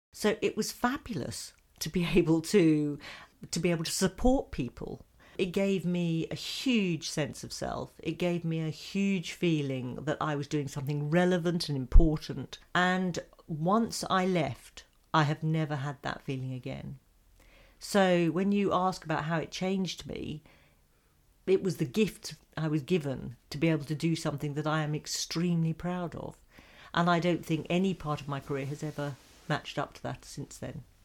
So it was fabulous to be able to support people. It gave me a huge sense of self. It gave me a huge feeling that I was doing something relevant and important. And once I left, I have never had that feeling again. So when you ask about how it changed me, it was the gift I was given to be able to do something that I am extremely proud of. And I don't think any part of my career has ever matched up to that since then.